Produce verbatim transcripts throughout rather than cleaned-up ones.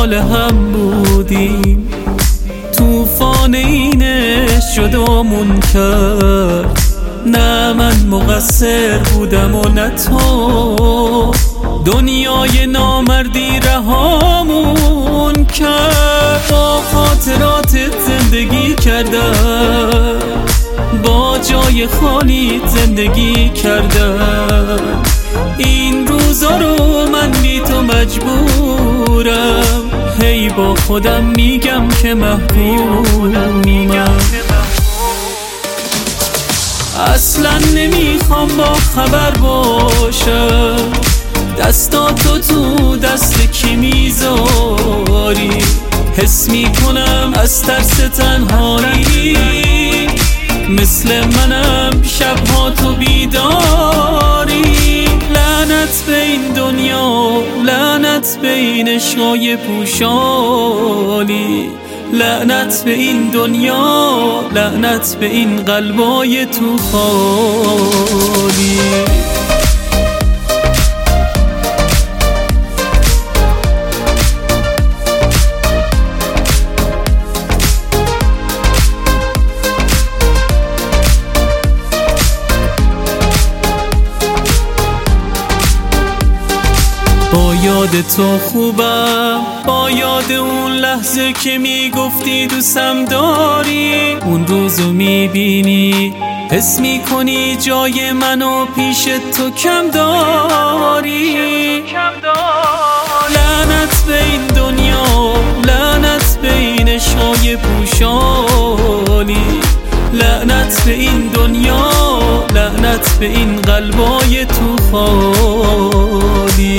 حال هم بودیم، طوفان اینش جدامون کرد. نه من مقصر بودم و نه تو، دنیای نامردی رهامون کرد. با خاطراتت زندگی کردم، با جای خالیت زندگی کردم. این روزا رو من بی تو مجبورم، هی با خودم میگم که محرومم. اصلا نمیخوام با خبر باشم، دستاتو تو دست کی میذاری. حس میکنم از ترس تنهایی، مثل منم شبها تو بیداری. لعنت به این دنیا، لعنت به این عشقای پوشانی، لعنت به این دنیا، لعنت به این قلبای تو خالی. با یاد تو خوبم، با یاد اون لحظه که میگفتی دوستم داری. اون روزو میبینی، حس میکنی جای منو پیش تو کم داری. لعنت به این دنیا، لعنت به این عشقای پوشانی، لعنت به این دنیا، لعنت به این قلبای تو خالی.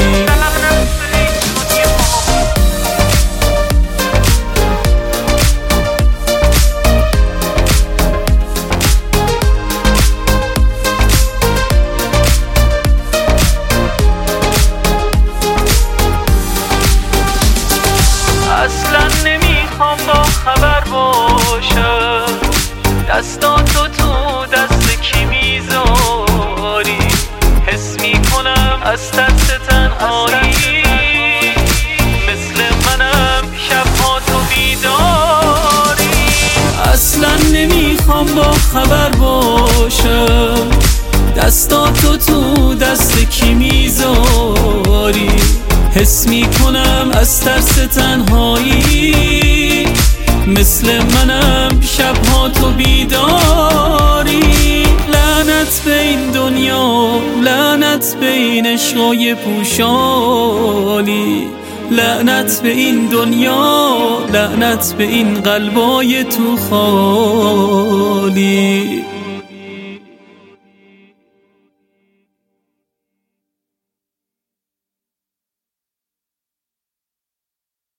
اصلا نمیخوام با خبر باشم، دستاتو تو دست کی میذاری. حس میکنم از ترس تنهایی، مثل منم شبها تو بیداری. اصلا نمیخوام با خبر باشم، دستاتو تو دست کی میذاری. حس میکنم از ترس تنهایی، مثل منم شبها تو بیداری. لعنت به این دنیا، لعنت به این عشقای پوشانی، لعنت به این دنیا، لعنت به این قلبای تو خالی.